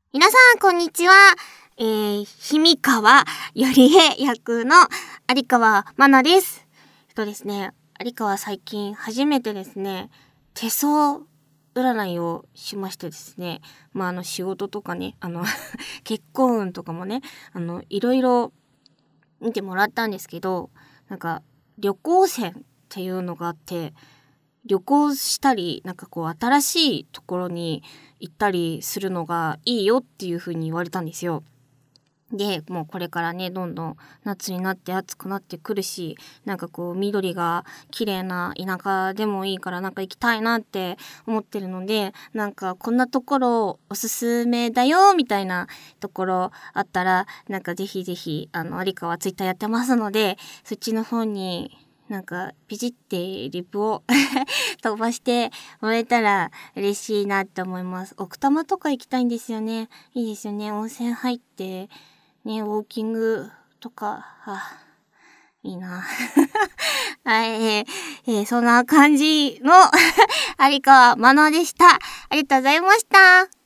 皆さん、こんにちは。氷見川よりえ役の有川まなです。ですね、有川最近初めてですね、手相占いをしましてですね、仕事とかね、結婚運とかもね、いろいろ見てもらったんですけど、旅行線っていうのがあって、旅行したり、新しいところに行ったりするのがいいよっていう風に言われたんですよ。で、もうこれからね、どんどん夏になって暑くなってくるし、緑が綺麗な田舎でもいいから行きたいなって思ってるので、こんなところおすすめだよみたいなところあったら、ぜひぜひ、有川ツイッターやってますので、そっちの方にピチってリプを飛ばしてもらえたら嬉しいなって思います。奥多摩とか行きたいんですよね。いいですよね。温泉入って、ね、ウォーキングとか、いいな。はい、そんな感じの有川まなでした。ありがとうございました。